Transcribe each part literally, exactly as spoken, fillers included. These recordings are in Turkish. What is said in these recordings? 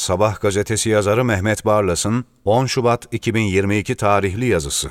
Sabah gazetesi yazarı Mehmet Barlas'ın on Şubat iki bin yirmi iki tarihli yazısı.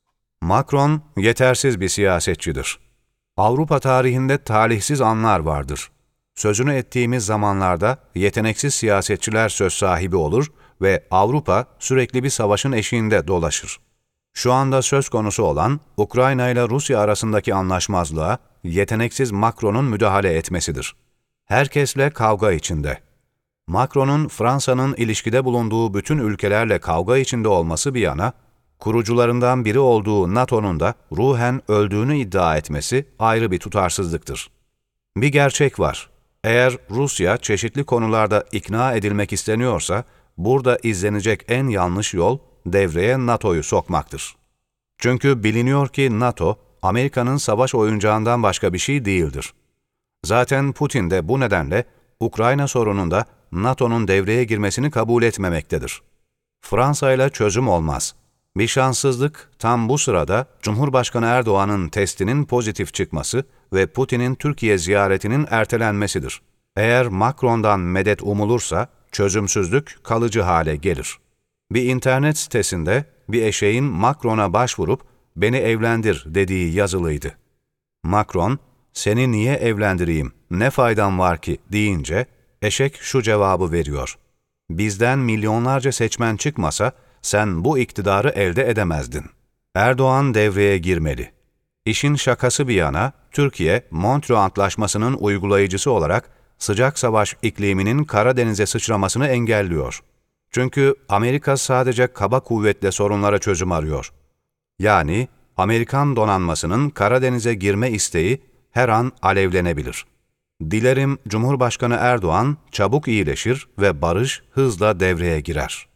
Macron yetersiz bir siyasetçidir. Avrupa tarihinde talihsiz anlar vardır. Sözünü ettiğimiz zamanlarda yeteneksiz siyasetçiler söz sahibi olur ve Avrupa sürekli bir savaşın eşiğinde dolaşır. Şu anda söz konusu olan Ukrayna ile Rusya arasındaki anlaşmazlığa yeteneksiz Macron'un müdahale etmesidir. Herkesle kavga içinde. Macron'un Fransa'nın ilişkide bulunduğu bütün ülkelerle kavga içinde olması bir yana, kurucularından biri olduğu NATO'nun da ruhen öldüğünü iddia etmesi ayrı bir tutarsızlıktır. Bir gerçek var. Eğer Rusya çeşitli konularda ikna edilmek isteniyorsa, burada izlenecek en yanlış yol devreye NATO'yu sokmaktır. Çünkü biliniyor ki NATO, Amerika'nın savaş oyuncağından başka bir şey değildir. Zaten Putin de bu nedenle Ukrayna sorununda NATO'nun devreye girmesini kabul etmemektedir. Fransa ile çözüm olmaz. Bir şanssızlık tam bu sırada Cumhurbaşkanı Erdoğan'ın testinin pozitif çıkması ve Putin'in Türkiye ziyaretinin ertelenmesidir. Eğer Macron'dan medet umulursa çözümsüzlük kalıcı hale gelir. Bir internet sitesinde bir eşeğin Macron'a başvurup "beni evlendir" dediği yazılıydı. Macron, "seni niye evlendireyim, ne faydam var ki?" deyince eşek şu cevabı veriyor: "Bizden milyonlarca seçmen çıkmasa sen bu iktidarı elde edemezdin." Erdoğan devreye girmeli. İşin şakası bir yana, Türkiye, Montreux Antlaşması'nın uygulayıcısı olarak sıcak savaş ikliminin Karadeniz'e sıçramasını engelliyor. Çünkü Amerika sadece kaba kuvvetle sorunlara çözüm arıyor. Yani Amerikan donanmasının Karadeniz'e girme isteği her an alevlenebilir. Dilerim Cumhurbaşkanı Erdoğan çabuk iyileşir ve barış hızla devreye girer.